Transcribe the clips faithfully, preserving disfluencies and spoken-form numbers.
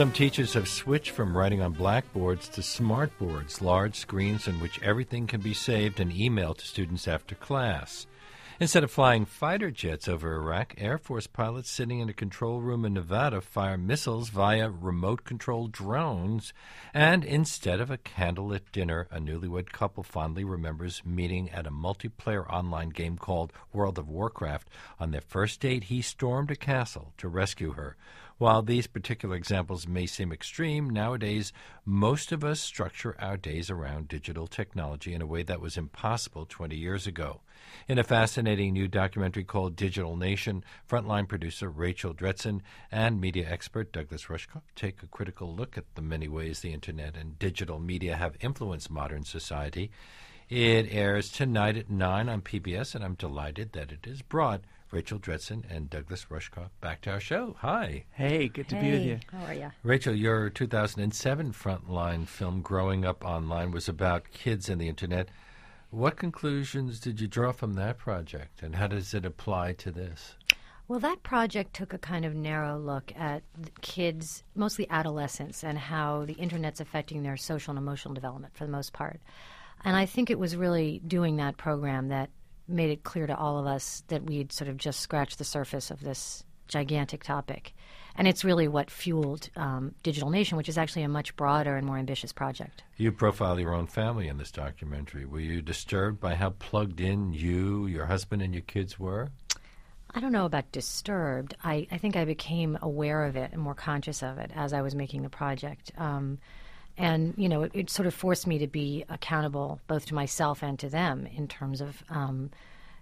Some teachers have switched from writing on blackboards to smartboards, large screens in which everything can be saved and emailed to students after class. Instead of flying fighter jets over Iraq, Air Force pilots sitting in a control room in Nevada fire missiles via remote-controlled drones. And instead of a candlelit dinner, a newlywed couple fondly remembers meeting at a multiplayer online game called World of Warcraft. On their first date, he stormed a castle to rescue her. While these particular examples may seem extreme, nowadays most of us structure our days around digital technology in a way that was impossible twenty years ago. In a fascinating new documentary called Digital Nation, frontline producer Rachel Dretzin and media expert Douglas Rushkoff take a critical look at the many ways the Internet and digital media have influenced modern society. It airs tonight at nine on P B S, and I'm delighted that it is brought Rachel Dretzin and Douglas Rushkoff back to our show. Hi. Hey, good to hey, be with you. How are you? Rachel, your two thousand seven Frontline film, Growing Up Online, was about kids and the Internet. What conclusions did you draw from that project, and how does it apply to this? Well, that project took a kind of narrow look at kids, mostly adolescents, and how the Internet's affecting their social and emotional development for the most part. And I think it was really doing that program that made it clear to all of us that we'd sort of just scratched the surface of this gigantic topic. And it's really what fueled um, Digital Nation, which is actually a much broader and more ambitious project. You profile your own family in this documentary. Were you disturbed by how plugged in you, your husband, and your kids were? I don't know about disturbed. I, I think I became aware of it and more conscious of it as I was making the project. Um, and, you know, it, it sort of forced me to be accountable both to myself and to them in terms of um,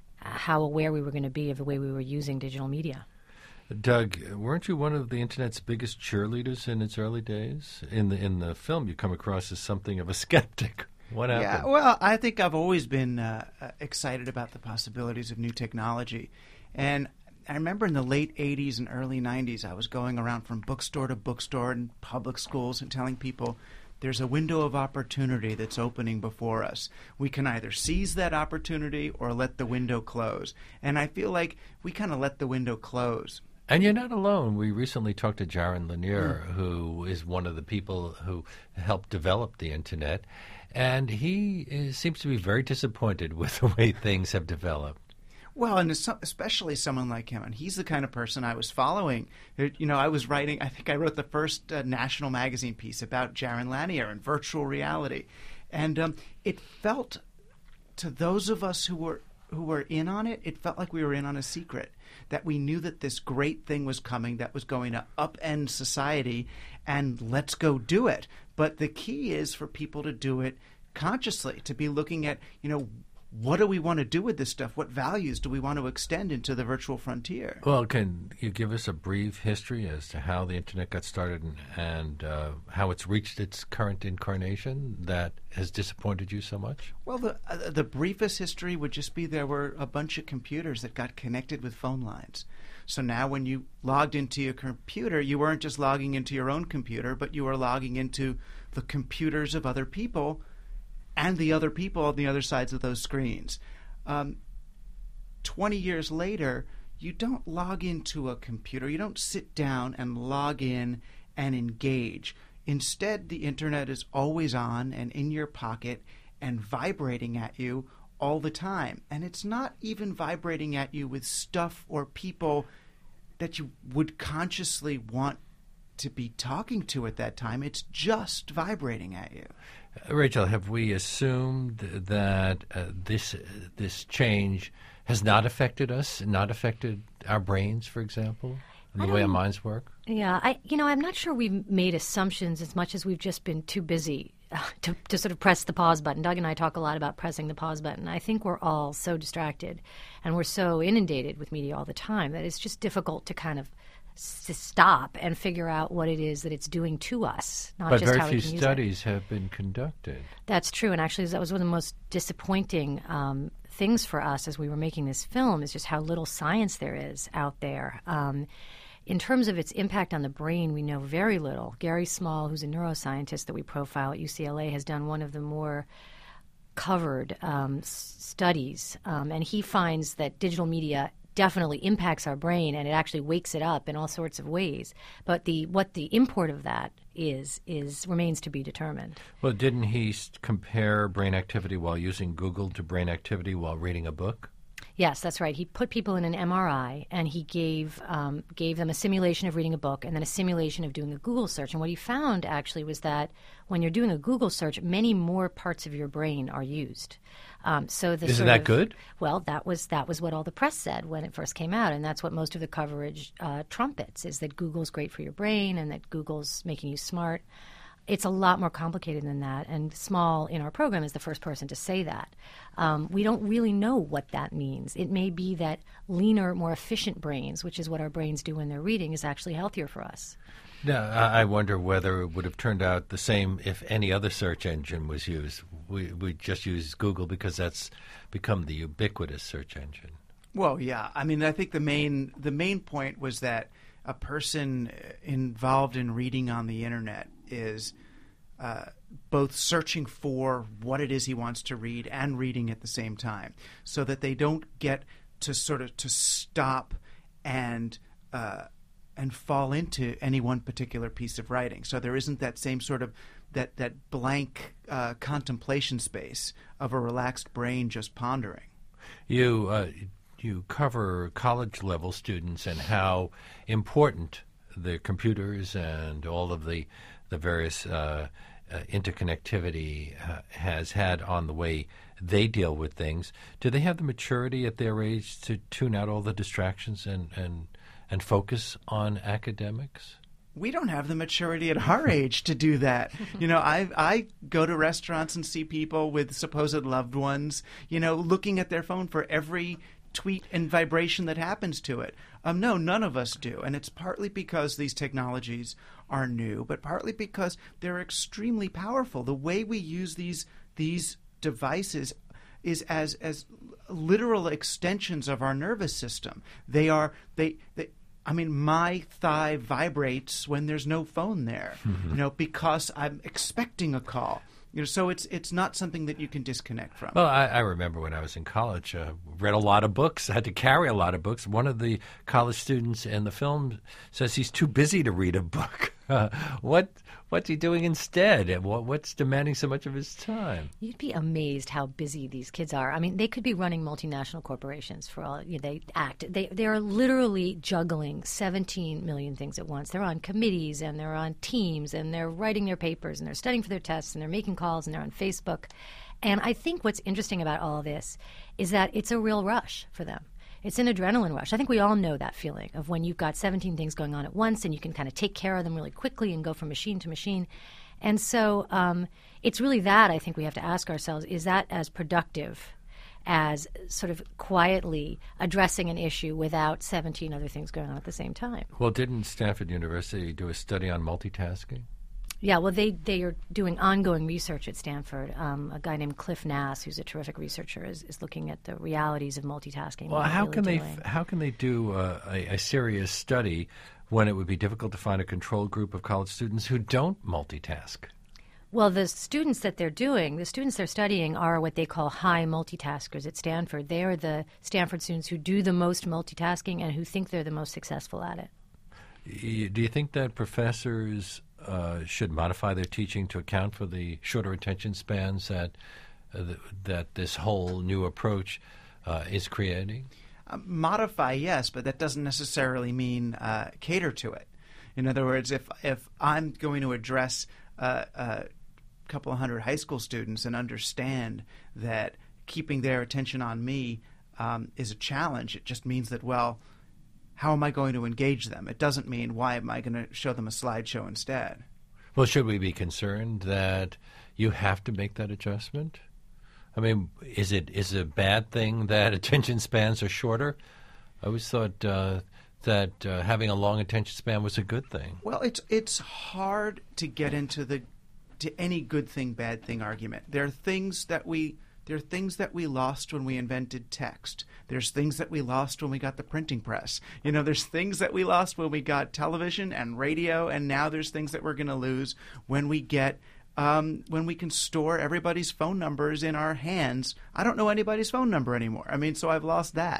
how aware we were going to be of the way we were using digital media. Doug, weren't you one of the Internet's biggest cheerleaders in its early days? In the in the film, you come across as something of a skeptic. What happened? Yeah, well, I think I've always been uh, excited about the possibilities of new technology. And I remember in the late eighties and early nineties, I was going around from bookstore to bookstore in public schools and telling people there's a window of opportunity that's opening before us. We can either seize that opportunity or let the window close. And I feel like we kind of let the window close. And you're not alone. We recently talked to Jaron Lanier, mm. who is one of the people who helped develop the Internet. And he is, seems to be very disappointed with the way things have developed. Well, and especially someone like him. And he's the kind of person I was following. You know, I was writing, I think I wrote the first uh, national magazine piece about Jaron Lanier and virtual reality. And um, it felt, to those of us who were who were in on it, it felt like we were in on a secret, that we knew that this great thing was coming that was going to upend society, and let's go do it. But the key is for people to do it consciously, to be looking at, you know, what do we want to do with this stuff? What values do we want to extend into the virtual frontier? Well, can you give us a brief history as to how the Internet got started and, and uh, how it's reached its current incarnation that has disappointed you so much? Well, the uh, the briefest history would just be there were a bunch of computers that got connected with phone lines. So now when you logged into your computer, you weren't just logging into your own computer, but you were logging into the computers of other people and the other people on the other sides of those screens. Um, twenty years later, you don't log into a computer. You don't sit down and log in and engage. Instead, the Internet is always on and in your pocket and vibrating at you all the time. And it's not even vibrating at you with stuff or people that you would consciously want to be talking to at that time. It's just vibrating at you. Rachel, have we assumed that uh, this uh, this change has not affected us, not affected our brains, for example, and the way our minds work? Yeah, I you know, I'm not sure we've made assumptions as much as we've just been too busy uh, to, to sort of press the pause button. Doug and I talk a lot about pressing the pause button. I think we're all so distracted and we're so inundated with media all the time that it's just difficult to kind of to stop and figure out what it is that it's doing to us, not but just very how few we can studies use it. have been conducted. That's true, and actually that was one of the most disappointing um, things for us as we were making this film, is just how little science there is out there. Um, in terms of its impact on the brain, we know very little. Gary Small, who's a neuroscientist that we profile at U C L A, has done one of the more covered um, s- studies, um, and he finds that digital media definitely impacts our brain, and it actually wakes it up in all sorts of ways. But the what the import of that is is remains to be determined. Well, didn't he s- compare brain activity while using Google to brain activity while reading a book? Yes, that's right. He put people in an M R I, and he gave um, gave them a simulation of reading a book and then a simulation of doing a Google search. And what he found actually was that when you're doing a Google search, many more parts of your brain are used. Um, so the Isn't sort that of- good? Well, that was that was what all the press said when it first came out, and that's what most of the coverage uh, trumpets, is that Google's great for your brain and that Google's making you smart. It's a lot more complicated than that, and Small in our program is the first person to say that. Um, we don't really know what that means. It may be that leaner, more efficient brains, which is what our brains do when they're reading, is actually healthier for us. Now, I I wonder whether it would have turned out the same if any other search engine was used. We we just use Google because that's become the ubiquitous search engine. Well, yeah. I mean, I think the main the main point was that a person involved in reading on the internet is uh, both searching for what it is he wants to read and reading at the same time, so that they don't get to sort of to stop and uh, and fall into any one particular piece of writing. So there isn't that same sort of that that blank uh, contemplation space of a relaxed brain just pondering. You uh, you cover college level students and how important the computers and all of the the various uh, uh, interconnectivity uh, has had on the way they deal with things. Do they have the maturity at their age to tune out all the distractions and, and, and focus on academics? We don't have the maturity at our age to do that. You know, I I go to restaurants and see people with supposed loved ones, you know, looking at their phone for every tweet and vibration that happens to it. Um, no, none of us do. And it's partly because these technologies are new, but partly because they're extremely powerful. The way we use these these devices is as as literal extensions of our nervous system. They are they they I mean, my thigh vibrates when there's no phone there, mm-hmm. you know, because I'm expecting a call. You know, so it's it's not something that you can disconnect from. Well, I, I remember when I was in college, uh, read a lot of books, had to carry a lot of books. One of the college students in the film says he's too busy to read a book. Uh, what what's he doing instead? And what, what's demanding so much of his time? You'd be amazed how busy these kids are. I mean, they could be running multinational corporations for all you know, they act. They they are literally juggling seventeen million things at once. They're on committees and they're on teams and they're writing their papers and they're studying for their tests and they're making calls and they're on Facebook. And I think what's interesting about all of this is that it's a real rush for them. It's an adrenaline rush. I think we all know that feeling of when you've got seventeen things going on at once and you can kind of take care of them really quickly and go from machine to machine. And so um, it's really that I think we have to ask ourselves, is that as productive as sort of quietly addressing an issue without seventeen other things going on at the same time? Well, didn't Stanford University do a study on multitasking? Yeah, well, they, they are doing ongoing research at Stanford. Um, a guy named Cliff Nass, who's a terrific researcher, is, is looking at the realities of multitasking. Well, how really can they doing. f- how can they do uh, a, a serious study when it would be difficult to find a control group of college students who don't multitask? Well, the students that they're doing, the students they're studying are what they call high multitaskers at Stanford. They are the Stanford students who do the most multitasking and who think they're the most successful at it. Y- Do you think that professors uh, should modify their teaching to account for the shorter attention spans that uh, th- that this whole new approach uh, is creating? Uh, modify, yes, but that doesn't necessarily mean uh, cater to it. In other words, if if I'm going to address uh, a couple of hundred high school students and understand that keeping their attention on me um, is a challenge, it just means that, well, how am I going to engage them? It doesn't mean why am I going to show them a slideshow instead. Well, should we be concerned that you have to make that adjustment? I mean, is it is it a bad thing that attention spans are shorter? I always thought uh, that uh, having a long attention span was a good thing. Well, it's it's hard to get into the to any good thing, bad thing argument. There are things that we there are things that we lost when we invented text. There's things that we lost when we got the printing press. You know, there's things that we lost when we got television and radio, and now there's things that we're going to lose when we get um, when we can store everybody's phone numbers in our hands. I don't know anybody's phone number anymore. I mean, so I've lost that.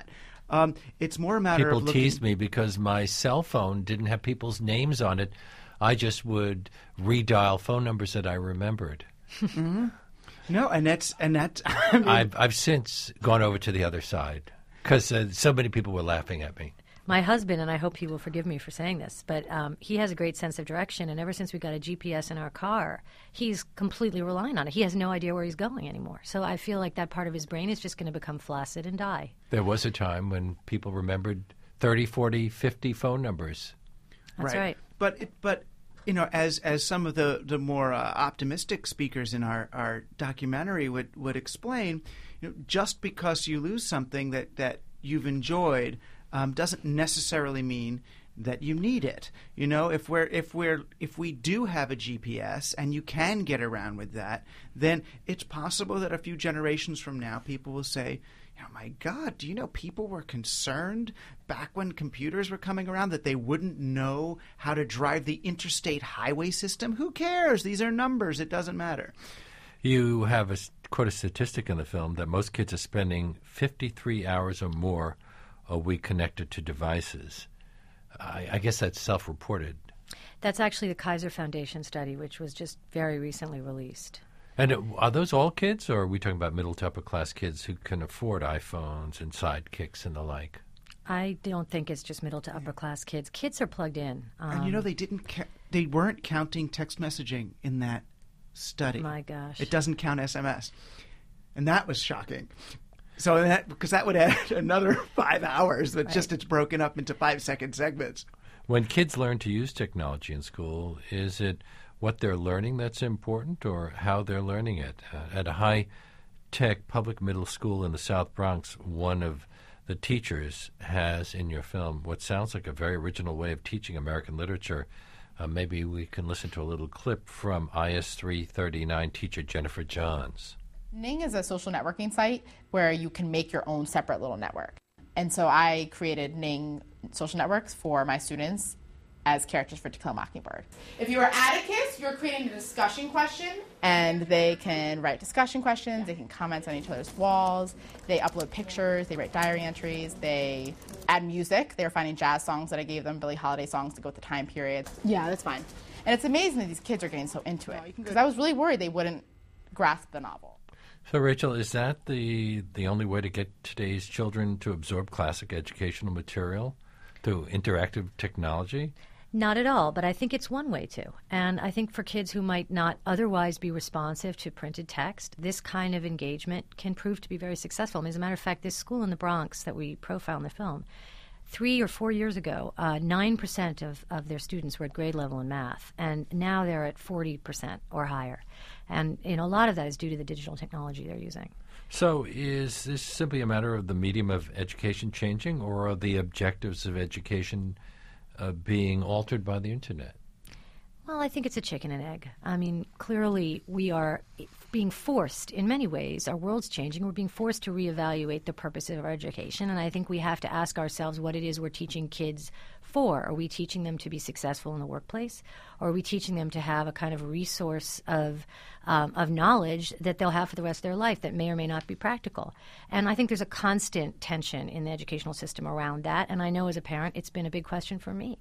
Um, it's more a matter People of looking... teased me because my cell phone didn't have people's names on it. I just would redial phone numbers that I remembered. Mm-hmm. No, and that's and that's. I mean, I've I've since gone over to the other side because uh, so many people were laughing at me. My husband, and I hope he will forgive me for saying this, but um, he has a great sense of direction, and ever since we got a G P S in our car, he's completely relying on it. He has no idea where he's going anymore. So I feel like that part of his brain is just going to become flaccid and die. There was a time when people remembered thirty, forty, fifty phone numbers. That's right. right. But, it, but you know, as as some of the, the more uh, optimistic speakers in our, our documentary would, would explain, you know, just because you lose something that, that you've enjoyed Um, doesn't necessarily mean that you need it. You know, if we're if we're if we do have a G P S and you can get around with that, then it's possible that a few generations from now, people will say, "Oh my God, do you know people were concerned back when computers were coming around that they wouldn't know how to drive the interstate highway system? Who cares? These are numbers. It doesn't matter." You have a, quote a statistic in the film that most kids are spending fifty-three hours or more a week connected to devices. I, I guess that's self-reported. That's actually the Kaiser Foundation study, which was just very recently released. And it, are those all kids, or are we talking about middle to upper class kids who can afford iPhones and sidekicks and the like? I don't think it's just middle to upper class kids. Kids are plugged in. Um, and you know, they didn't ca- they weren't counting text messaging in that study. My gosh. It doesn't count S M S. And that was shocking. So that, because that would add another five hours that right. just it's broken up into five-second segments. When kids learn to use technology in school, is it what they're learning that's important or how they're learning it? Uh, at a high-tech public middle school in the South Bronx, one of the teachers has in your film what sounds like a very original way of teaching American literature. Uh, maybe we can listen to a little clip from I S three thirty-nine teacher Jennifer Johns. Ning is a social networking site where you can make your own separate little network. And so I created Ning social networks for my students as characters for To Kill a Mockingbird. If you are Atticus, you're creating a discussion question, and they can write discussion questions, they can comment on each other's walls, they upload pictures, they write diary entries, they add music. They were finding jazz songs that I gave them, Billie Holiday songs to go with the time period. Yeah, that's fine. And it's amazing that these kids are getting so into it, because I was really worried they wouldn't grasp the novel. So, Rachel, is that the the only way to get today's children to absorb classic educational material, through interactive technology? Not at all, but I think it's one way to. And I think for kids who might not otherwise be responsive to printed text, this kind of engagement can prove to be very successful. I mean, as a matter of fact, this school in the Bronx that we profile in the film, three or four years ago, uh, nine percent of, of their students were at grade level in math, and now they're at forty percent or higher. And you know, a lot of that is due to the digital technology they're using. So is this simply a matter of the medium of education changing, or are the objectives of education uh, being altered by the Internet? Well, I think it's a chicken and egg. I mean, clearly we are being forced, in many ways, our world's changing. We're being forced to reevaluate the purpose of our education, and I think we have to ask ourselves what it is we're teaching kids for. Are we teaching them to be successful in the workplace, or are we teaching them to have a kind of resource of um, of knowledge that they'll have for the rest of their life that may or may not be practical? And I think there's a constant tension in the educational system around that, and I know as a parent it's been a big question for me.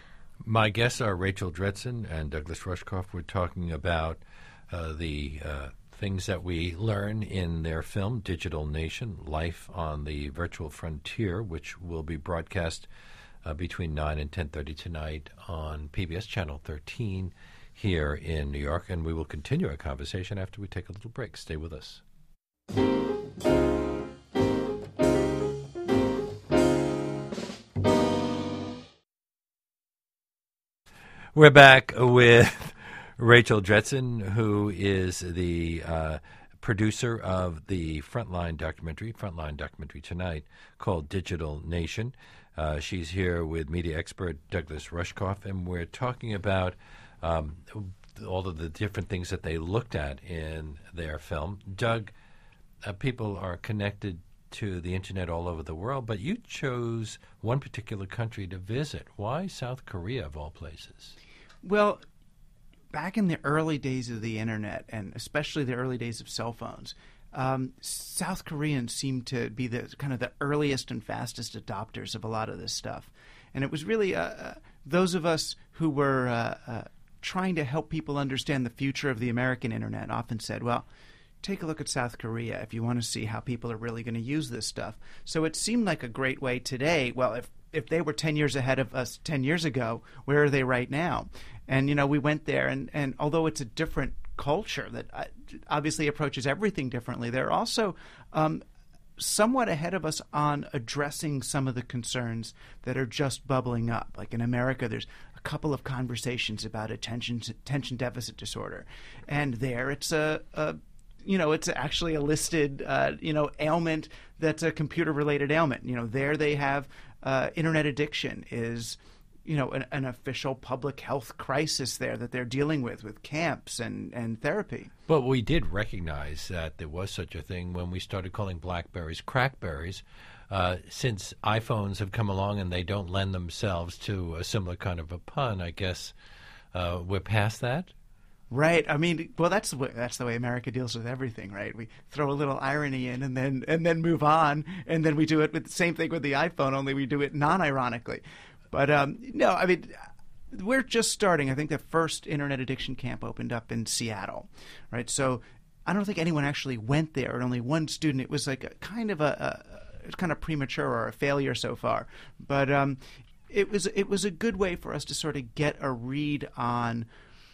My guests are Rachel Dretson and Douglas Rushkoff. We're talking about uh, the uh, things that we learn in their film, Digital Nation, Life on the Virtual Frontier, which will be broadcast uh, between nine and ten thirty tonight on P B S Channel thirteen here in New York. And we will continue our conversation after we take a little break. Stay with us. We're back with Rachel Dretson, who is the uh, producer of the Frontline documentary, Frontline documentary tonight, called Digital Nation. Uh, she's here with media expert Douglas Rushkoff, and we're talking about um, all of the different things that they looked at in their film. Doug, uh, people are connected to the Internet all over the world, but you chose one particular country to visit. Why South Korea, of all places? Well, back in the early days of the Internet, and especially the early days of cell phones, um, South Koreans seem to be the kind of the earliest and fastest adopters of a lot of this stuff. And it was really uh, those of us who were uh, uh, trying to help people understand the future of the American internet often said, well, take a look at South Korea if you want to see how people are really going to use this stuff. So it seemed like a great way today. Well, if if they were ten years ahead of us ten years ago, where are they right now? And, you know, we went there, and, and although it's a different culture that obviously approaches everything differently, they're also um, somewhat ahead of us on addressing some of the concerns that are just bubbling up. Like in America, there's a couple of conversations about attention attention deficit disorder, and there it's a, a you know, it's actually a listed, uh, you know, ailment that's a computer-related ailment. You know, there they have uh, internet addiction is, you know, an, an official public health crisis there that they're dealing with, with camps and, and therapy. But we did recognize that there was such a thing when we started calling BlackBerries crackberries. Uh, since iPhones have come along and they don't lend themselves to a similar kind of a pun, I guess uh, we're past that. Right. I mean, well, that's the way, that's the way America deals with everything, right? We throw a little irony in and then and then move on, and then we do it with the same thing with the iPhone, only we do it non-ironically. But um, no, I mean, we're just starting. I think the first internet addiction camp opened up in Seattle, right? So I don't think anyone actually went there, and only one student. It was like a kind of a, a kind of premature or a failure so far, but um, it was it was a good way for us to sort of get a read on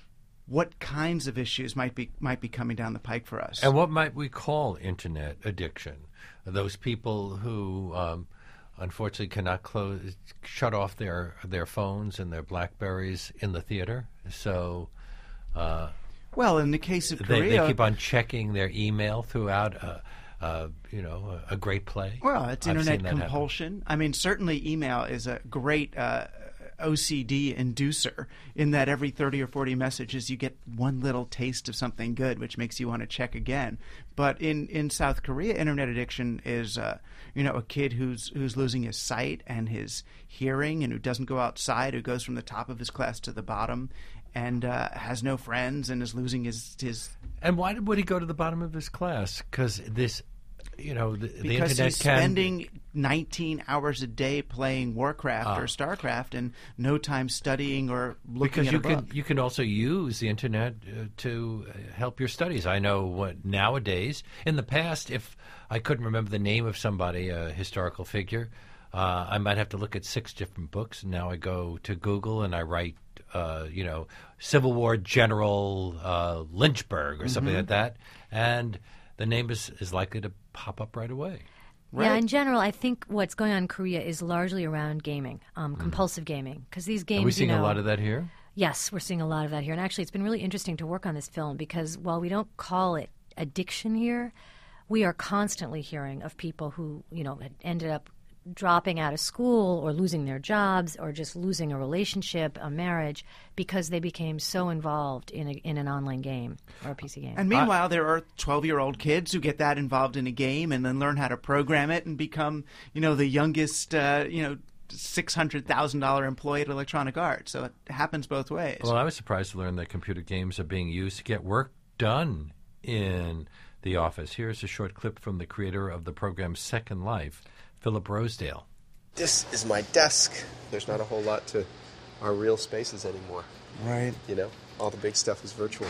what kinds of issues might be might be coming down the pike for us. And what might we call internet addiction? Those people who um, unfortunately cannot close, shut off their their phones and their BlackBerries in the theater. So, uh, well, in the case of Korea, they, they keep on checking their email throughout. Uh, uh, you know, a, a great play. Well, it's I've internet seen that compulsion. happen. I mean, certainly email is a great Uh, O C D inducer in that every thirty or forty messages you get one little taste of something good, which makes you want to check again. But in, in South Korea, internet addiction is uh, you know, a kid who's who's losing his sight and his hearing, and who doesn't go outside, who goes from the top of his class to the bottom, and uh, has no friends, and is losing his his. And why would he go to the bottom of his class? Because this. You know, the, the because internet he's can... spending nineteen hours a day playing Warcraft uh, or StarCraft, and no time studying or looking because at you a book. can you can also use the internet uh, to help your studies. I know what nowadays. In the past, if I couldn't remember the name of somebody, a historical figure, uh, I might have to look at six different books. Now I go to Google and I write, uh, you know, Civil War General uh, Lynchburg or something Mm-hmm. like that, and the name is, is likely to pop up right away. Right. Yeah, in general, I think what's going on in Korea is largely around gaming, um, Mm. compulsive gaming, because these games. Are we seeing you know, a lot of that here? Yes, we're seeing a lot of that here, and actually, it's been really interesting to work on this film because while we don't call it addiction here, we are constantly hearing of people who, you know, had ended up dropping out of school or losing their jobs or just losing a relationship, a marriage, because they became so involved in a, in an online game or a P C game. And meanwhile, there are twelve-year-old kids who get that involved in a game and then learn how to program it and become, you know, the youngest, uh, you know, six hundred thousand dollars employee at Electronic Arts. So it happens both ways. Well, I was surprised to learn that computer games are being used to get work done in the office. Here's a short clip from the creator of the program Second Life, Philip Rosedale. This is my desk. There's not a whole lot to our real spaces anymore. Right. You know, all the big stuff is virtual.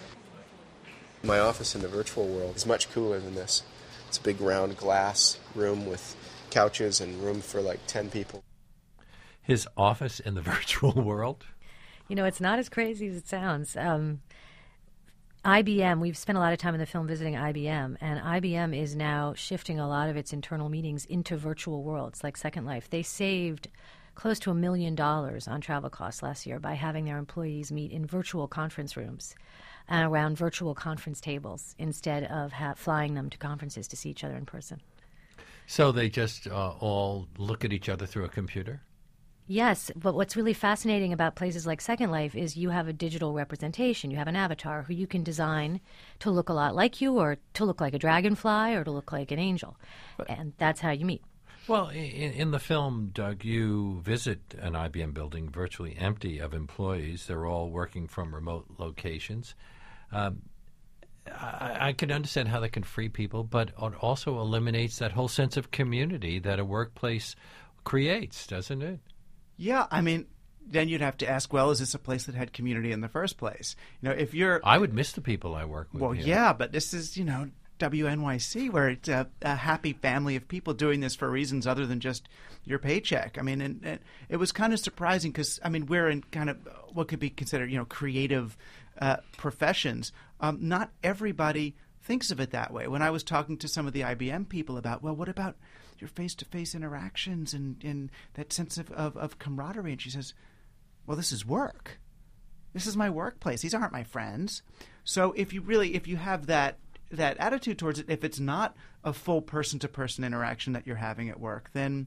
My office in the virtual world is much cooler than this. It's a big round glass room with couches and room for like ten people. His office in the virtual world? You know, it's not as crazy as it sounds. Um, I B M, we've spent a lot of time in the film visiting I B M, and I B M is now shifting a lot of its internal meetings into virtual worlds like Second Life. They saved close to a million dollars on travel costs last year by having their employees meet in virtual conference rooms and around virtual conference tables instead of ha- flying them to conferences to see each other in person. So they just uh, all look at each other through a computer? Yes, but what's really fascinating about places like Second Life is you have a digital representation. You have an avatar who you can design to look a lot like you, or to look like a dragonfly, or to look like an angel. But, and that's how you meet. Well, in, in the film, Doug, you visit an I B M building virtually empty of employees. They're all working from remote locations. Um, I, I can understand how that can free people, but it also eliminates that whole sense of community that a workplace creates, doesn't it? Yeah, I mean, then you'd have to ask, well, is this a place that had community in the first place? You know, if you're... I would miss the people I work with. Well, yeah, yeah but this is, you know, W N Y C, where it's a, a happy family of people doing this for reasons other than just your paycheck. I mean, and, and it was kind of surprising because, I mean, we're in kind of what could be considered, you know, creative uh, professions. Um, not everybody thinks of it that way. When I was talking to some of the I B M people about, well, what about your face-to-face interactions and, and that sense of, of, of camaraderie? And she says, well, this is work. This is my workplace. These aren't my friends. So if you really, if you have that that attitude towards it, if it's not a full person-to-person interaction that you're having at work, then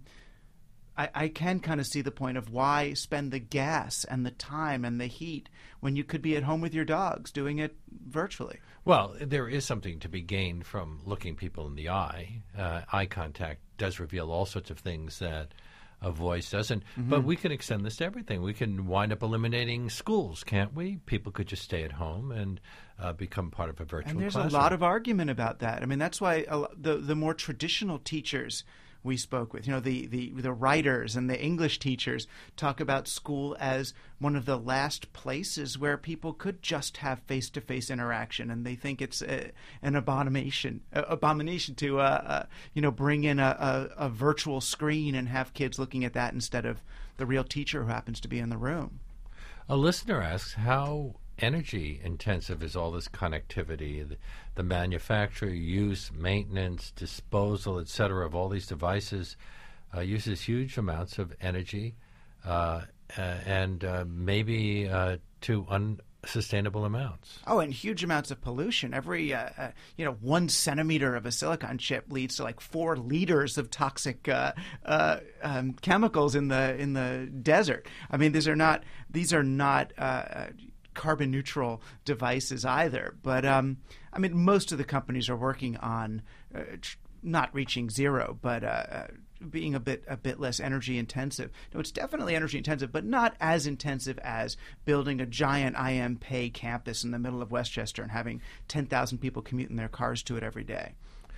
I, I can kind of see the point of why spend the gas and the time and the heat when you could be at home with your dogs doing it virtually. Well, there is something to be gained from looking people in the eye. Uh, eye contact does reveal all sorts of things that a voice doesn't. Mm-hmm. But we can extend this to everything. We can wind up eliminating schools, can't we? People could just stay at home and uh, become part of a virtual And there's classroom. a lot of argument about that. I mean, that's why a, lo- the the more traditional teachers we spoke with, you know, the, the, the writers and the English teachers talk about school as one of the last places where people could just have face-to-face interaction, and they think it's a, an abomination a, abomination to, uh, uh, you know, bring in a, a, a virtual screen and have kids looking at that instead of the real teacher who happens to be in the room. A listener asks, how energy intensive is all this connectivity, the, the manufacture, use, maintenance, disposal, et cetera, of all these devices uh, uses huge amounts of energy uh, uh, and uh, maybe uh, to unsustainable amounts. Oh, and huge amounts of pollution. Every, uh, uh, you know, one centimeter of a silicon chip leads to like four liters of toxic uh, uh, um, chemicals in the in the desert. I mean, these are not these are not. Uh, carbon neutral devices either. But, um, I mean, most of the companies are working on uh, tr- not reaching zero, but uh, uh, being a bit a bit less energy intensive. No, it's definitely energy intensive, but not as intensive as building a giant I M Pay campus in the middle of Westchester and having ten thousand people commute in their cars to it every day.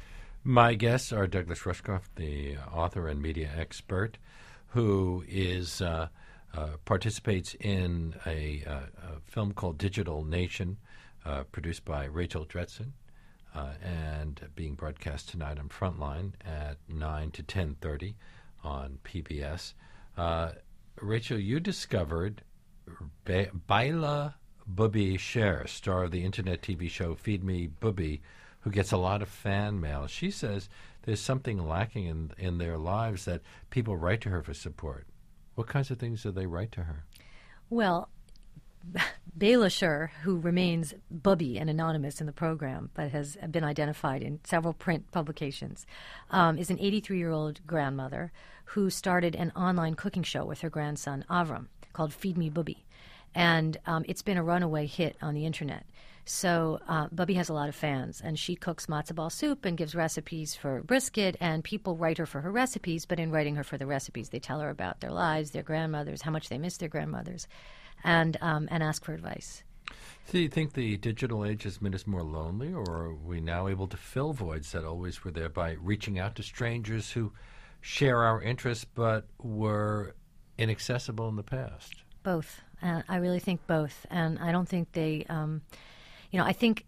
My guests are Douglas Rushkoff, the author and media expert, who is... Uh, Uh, participates in a, uh, a film called Digital Nation, uh, produced by Rachel Dretson, uh, and being broadcast tonight on Frontline at nine to ten thirty on P B S. Uh, Rachel, you discovered Be- Baila Bubby Sher, star of the internet T V show Feed Me Bubby, who gets a lot of fan mail. She says there's something lacking in, in their lives, that people write to her for support. What kinds of things do they write to her? Well, Bela Sher, who remains Bubby and anonymous in the program, but has been identified in several print publications, um, is an eighty-three-year-old grandmother who started an online cooking show with her grandson, Avram, called Feed Me Bubby. And um, it's been a runaway hit on the internet. So uh, Bubby has a lot of fans, and she cooks matzo ball soup and gives recipes for brisket, and people write her for her recipes, but in writing her for the recipes, they tell her about their lives, their grandmothers, how much they miss their grandmothers, and um, and ask for advice. So you think the digital age has made us more lonely, or are we now able to fill voids that always were there by reaching out to strangers who share our interests but were inaccessible in the past? Both. Uh, I really think both, and I don't think they... Um, You know, I think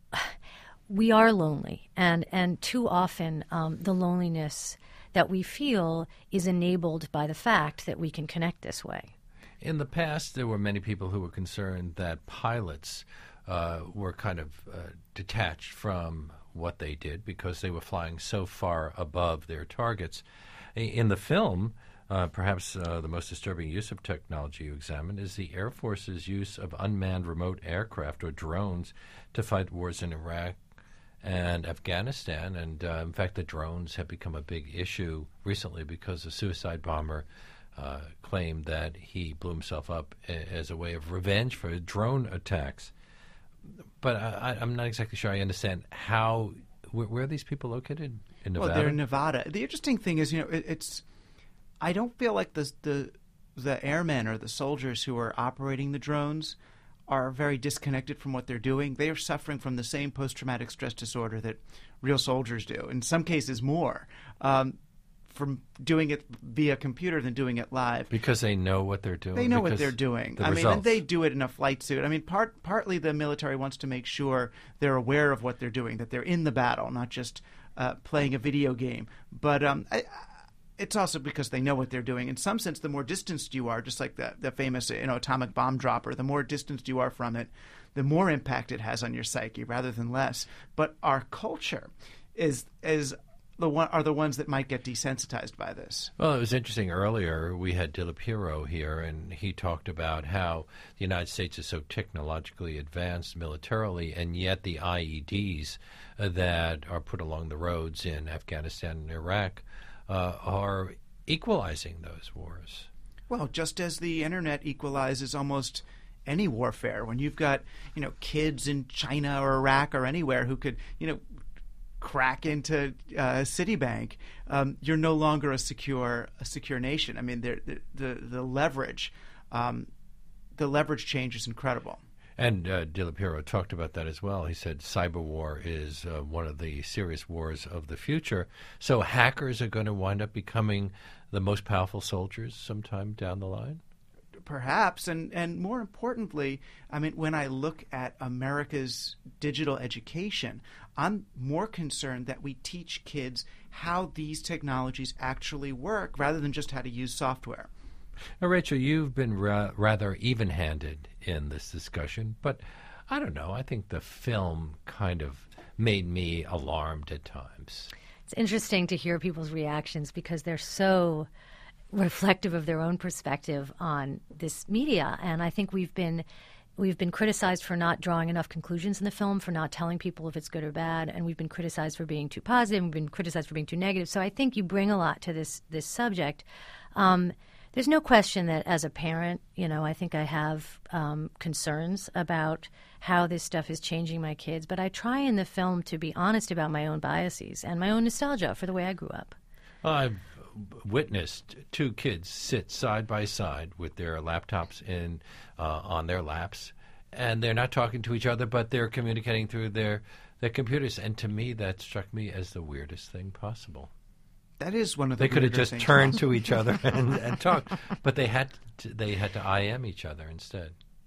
we are lonely, and, and too often um, the loneliness that we feel is enabled by the fact that we can connect this way. In the past, there were many people who were concerned that pilots uh, were kind of uh, detached from what they did because they were flying so far above their targets. In the film, Uh, perhaps uh, the most disturbing use of technology you examine is the Air Force's use of unmanned remote aircraft or drones to fight wars in Iraq and Afghanistan. And, uh, in fact, the drones have become a big issue recently because a suicide bomber uh, claimed that he blew himself up a- as a way of revenge for drone attacks. But I, I'm not exactly sure I understand how wh- – where are these people located? In Nevada? Well, they're in Nevada. The interesting thing is, you know, it, it's – I don't feel like the, the the airmen or the soldiers who are operating the drones are very disconnected from what they're doing. They are suffering from the same post-traumatic stress disorder that real soldiers do, in some cases more, um, from doing it via computer than doing it live. Because they know what they're doing. They know what because they're doing. The I results. mean, and they do it in a flight suit. I mean, part partly the military wants to make sure they're aware of what they're doing, that they're in the battle, not just uh, playing a video game. But um, I, it's also because they know what they're doing. In some sense, the more distanced you are, just like the, the famous you know, atomic bomb dropper, the more distanced you are from it, the more impact it has on your psyche rather than less. But our culture is is the one are the ones that might get desensitized by this. Well, it was interesting. Earlier, we had DiLapiro here, and he talked about how the United States is so technologically advanced militarily, and yet the I E Ds uh, that are put along the roads in Afghanistan and Iraq uh, are equalizing those wars. Well, just as the internet equalizes almost any warfare, when you've got you know kids in China or Iraq or anywhere who could you know crack into uh, Citibank, um, you're no longer a secure a secure nation. I mean, the the the leverage, um, the leverage change is incredible. And uh, DiLapiro talked about that as well. He said cyber war is uh, one of the serious wars of the future. So hackers are going to wind up becoming the most powerful soldiers sometime down the line? Perhaps, and, and more importantly, I mean, when I look at America's digital education, I'm more concerned that we teach kids how these technologies actually work rather than just how to use software. Now, Rachel, you've been ra- rather even-handed in this discussion, but I don't know. I think the film kind of made me alarmed at times. It's interesting to hear people's reactions because they're so reflective of their own perspective on this media. And I think we've been we've been criticized for not drawing enough conclusions in the film, for not telling people if it's good or bad, and we've been criticized for being too positive, we've been criticized for being too negative. So I think you bring a lot to this this subject. Um, there's no question that as a parent, you know, I think I have um, concerns about how this stuff is changing my kids, but I try in the film to be honest about my own biases and my own nostalgia for the way I grew up. I've witnessed two kids sit side by side with their laptops in uh, on their laps, and they're not talking to each other, but they're communicating through their, their computers. And to me, that struck me as the weirdest thing possible. That is one of the They could have weirder just things turned possible. to each other and, and talked, but they had to, they had to I M each other instead.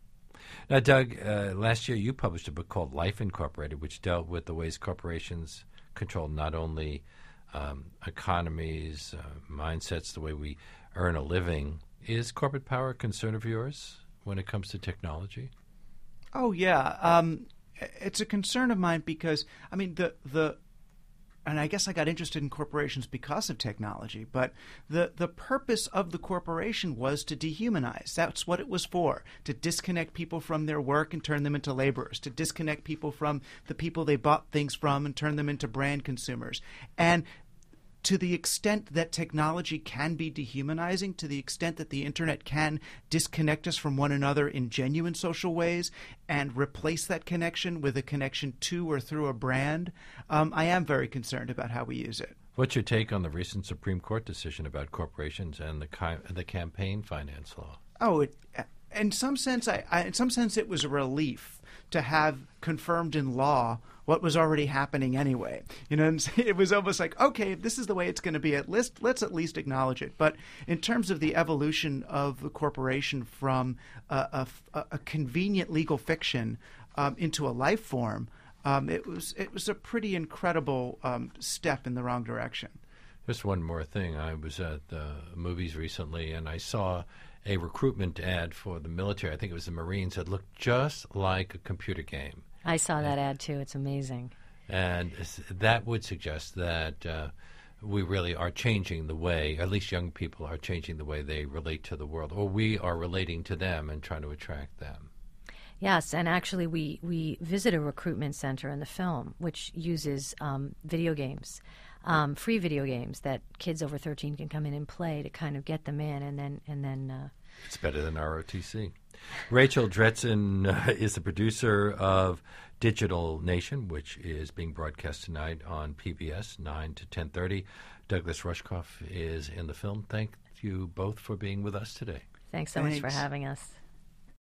Now, Doug, uh, last year you published a book called Life Incorporated, which dealt with the ways corporations control not only um, economies, uh, mindsets, the way we earn a living. Is corporate power a concern of yours when it comes to technology? Oh, yeah. Um, it's a concern of mine because, I mean, the the and I guess I got interested in corporations because of technology, but the, the purpose of the corporation was to dehumanize. That's what it was for, to disconnect people from their work and turn them into laborers, to disconnect people from the people they bought things from and turn them into brand consumers. And to the extent that technology can be dehumanizing, to the extent that the internet can disconnect us from one another in genuine social ways and replace that connection with a connection to or through a brand, um, I am very concerned about how we use it. What's your take on the recent Supreme Court decision about corporations and the ki- the campaign finance law? Oh, it, in some sense, I, I, in some sense, it was a relief to have confirmed in law what was already happening anyway. You know, it was almost like, okay, if this is the way it's going to be, at least let's at least acknowledge it. But in terms of the evolution of the corporation from a, a, a convenient legal fiction um, into a life form, um, it was it was a pretty incredible um, step in the wrong direction. Just one more thing. I was at the movies recently, and I saw a recruitment ad for the military. I think it was the Marines that looked just like a computer game. I saw that ad too. It's amazing. And that would suggest that uh, we really are changing the way, at least young people are changing the way they relate to the world, or we are relating to them and trying to attract them. Yes, and actually we, we visit a recruitment center in the film, which uses um, video games, um, free video games that kids over thirteen can come in and play to kind of get them in, and then and then. Uh, It's better than R O T C. Rachel Dretzin uh, is the producer of Digital Nation, which is being broadcast tonight on P B S nine to ten thirty. Douglas Rushkoff is in the film. Thank you both for being with us today. Thanks so Thanks. much for having us.